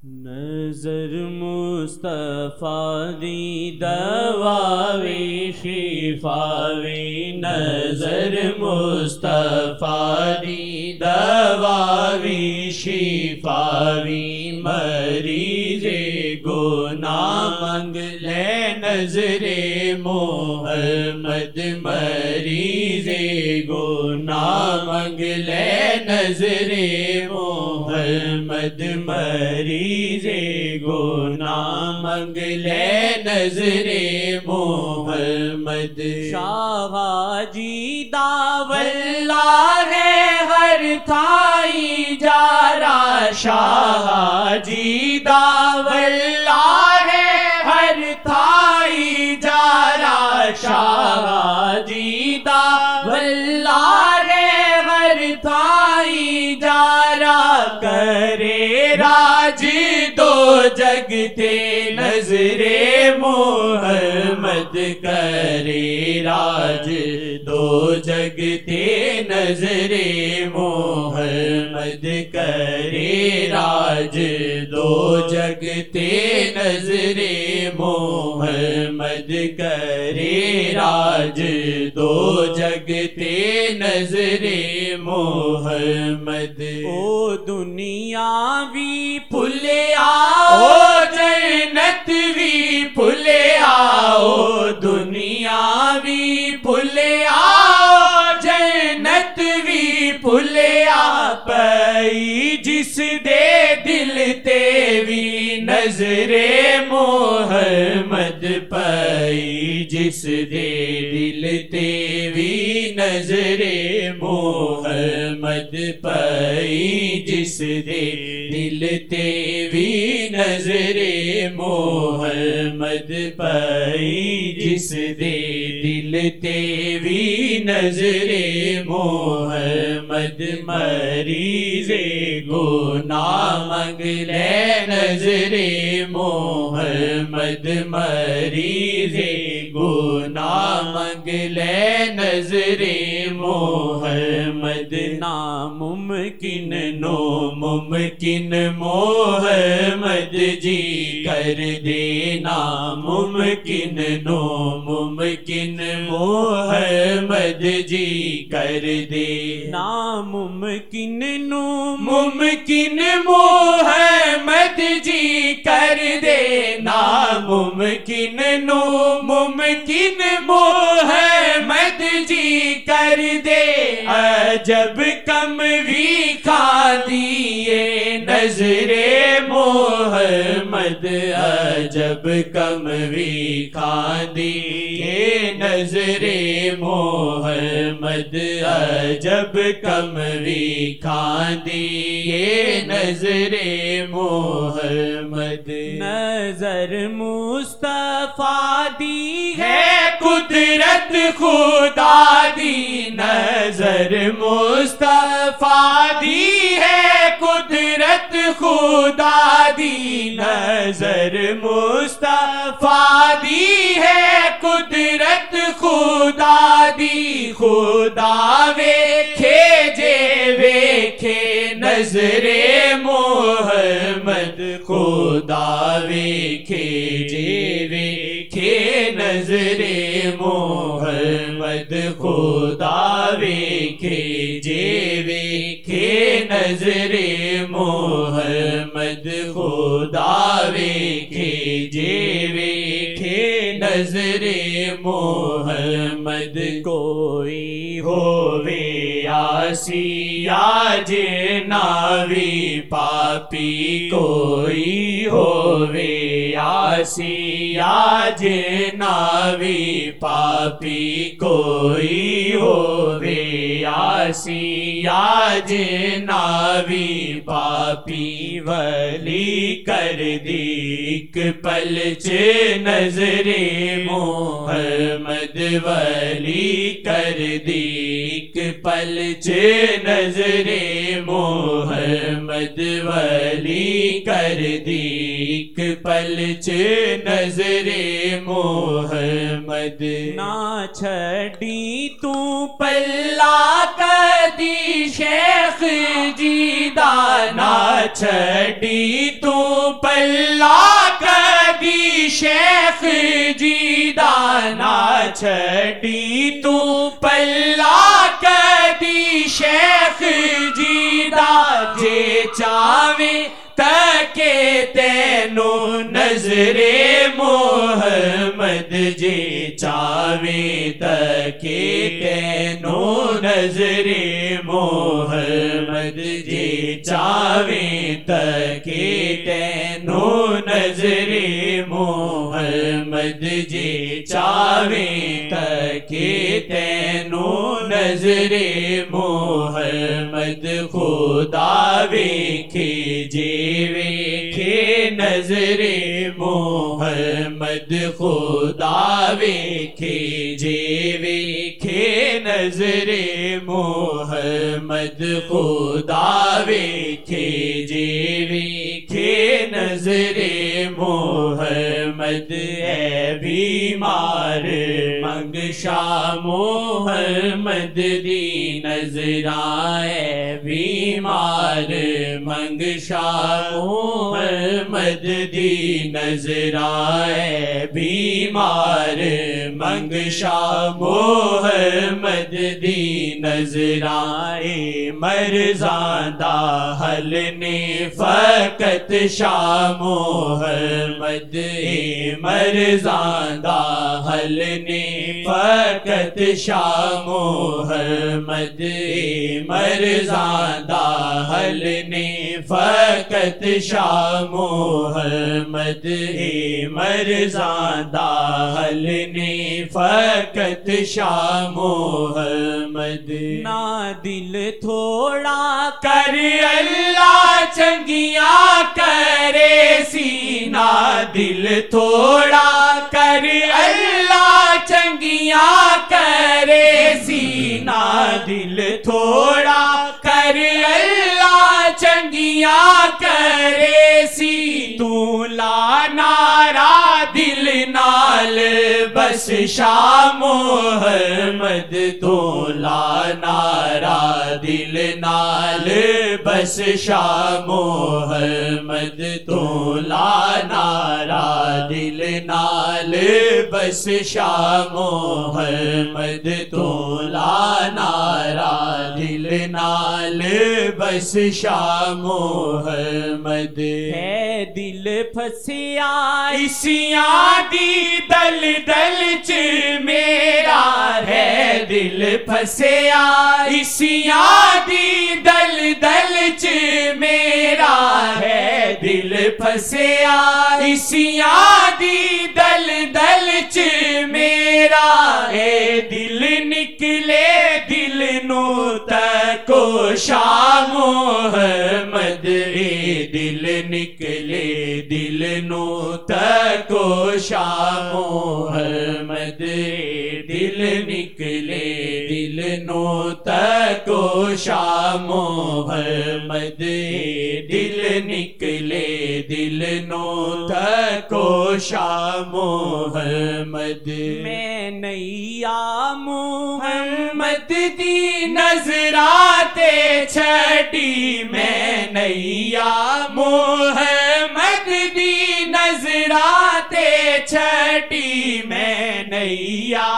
نظر مصطفیٰ دی دواوی شفاوی، نظر مصطفیٰ دی دواوی شفاوی، مریض گناہ منگ لے نظر محمد، مریض گناہ منگ لے نظر محمد، مریض گناہ منگ لے نظر محمد۔ شاہ جی داواللہ ہے ہر تھائی جارا، شاہ جی داواللہ ہے ہر تھائی جارا، شاہ جی داواللہ ہے ہر تھائی جارا، کرے راج دو جگتے نظر محمد، کرے راج دو جگتے نظر محمد، کرے راج دو جگتے نظر محمد، کرے راج دو جگتے نظر محمد۔ او دنیا بھی پھلیا او جنت بھی پھلیا، او دنیا بھی پھلیا او جنت بھی پھلیا، پئی جس دے دل تے بھی نظر محمد، پئی جس دے دل تے بھی نظر محمد، پئی جس دے دل تے بھی نظر محمد، پئی جس دے دل تے بھی نظر محمد، مریض گناہ منگ لے نظر محمد، مریض گناہ منگ لے نظر محمد۔ ناممکن نو ممکن محمد جی کر دے، ناممکن نو ممکن محمد جی کر دے، ناممکن نو ممکن محمد جی کر دے، ناممکن نو ممکن محمد جی کر دے، عجب کم بھی کھادیے نظر محمد، عجب کم بھی کھادیے نظر محمد، عجب کم بھی کھادیے نظر محمد۔ نظر مصطفیٰ دی ہے قدرت خدا دی، نظر مصطفیٰ دی ہے قدرت خدا دی، نظر مصطفیٰ دی ہے قدرت خدا دی، خدا ویکھے جے ویکھے نظر محمد، خدا ویکھے جے ویکھے نظر محمد، خدا ویکھے جے ویکھے نظر محمد، خدا ویکھے جے ویکھے نظر محمد۔ کوئی ہووے آسی یا جناوی پاپی، کوئی ہووے آسی یا جناوی پاپی، کوئی ہووے آسی یا جناوی پاپی، ولی کر دی ایک پل چ نظر محمد، ولی کر دی ایک پل چ نظر محمد، ولی کر دی ایک پلچ نظر محمد نہ چھڑی تو پلا کدی شیخ جی دا نہ چھڑی تو پلا کدی شیخ جی دا نہ چھڑی تو پلا کدی شیخ جی دا جے چاویں تکے تینو نظر محمد جے چاویں تکے تینو نظر محمد جے چاویں تکے تینو نظر محمد جے چاویں تکے تینو نظر محمد خدا ویکھے جے ویکھے نظر محمد خدا ویکھے جے ویکھے نظر محمد خدا ویکھے جے ویکھے نظر محمد اے بیمار منگشا محمد دی نظراں اے بیمار منگشا محمد دی نظراں اے بیمار منگشا محمد دی نظراں اے مرزاں دا حل نے فقط شاہ محمد اے مرزاں دا حل نے فقط شاہ محمد اے مرزاں دا حل نے فقط شاہ محمد اے مرزاں دا حل نے فقط شاہ محمد نہ دل تھوڑا کر اللہ چنگیاں کرے سینہ دل تھوڑا کر اللہ چنگیاں کرے سینہ دل تھوڑا کر اللہ چنگیاں کرے سی تو لا نارا دل نال بس شاہ محمد تو لا نارا دل نال بس شاہ محمد تو لا نارا دل نال بس شاہ محمد تو لا نارا دل نال بس شاہ محمد ہے دل پھسیا اسیاں دی دل دل چ میرا ہے دل پھسیا اسیاں دی دل دل چ میرا ہے دل پھسیا اسیاں دی دل دل چ میرا اے دل نکلے دل نو تکو شاہ محمد اے دل نکلے دل نو تکو شاہ محمد اے دل نکلے دل نو تکو شاہ محمد اے دل نکلے دل نو تکو شاہ محمد میں نیا محمد دی نظراتے چھٹی میں نیا محمد دی نظراتے چھٹی میں نیا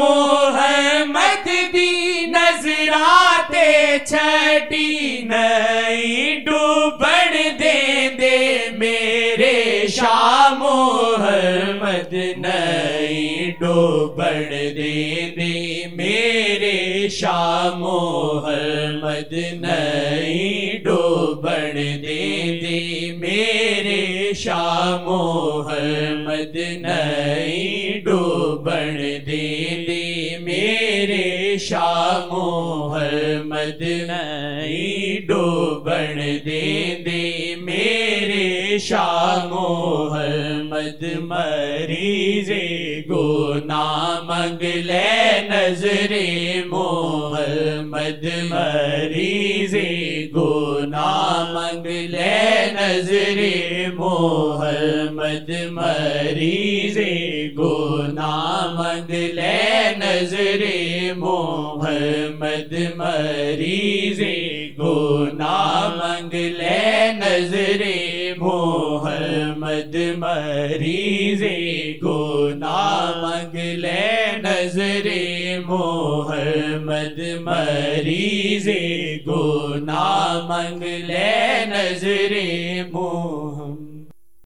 محمد دی نظراتے چھٹی نہیں ڈوبن دے دے میرے شاہ محمد نہیں ڈوبن دے دے میرے شاہ محمد نہیں ڈوبن دے دے میرے شاہ محمد نہیں ڈوبن دے دے میرے شاہ محمد نہیں ڈوبن دے دے میرے شاہ محمد محمد مریض گناہ منگ لے نظر محمد مریض گناہ منگ لے نظر محمد مریض گناہ منگ لے نظر محمد مریض گناہ منگ لے نظر محمد مریض گناہ منگ لے نظر محمد مریض گناہ منگ لے نظر محمد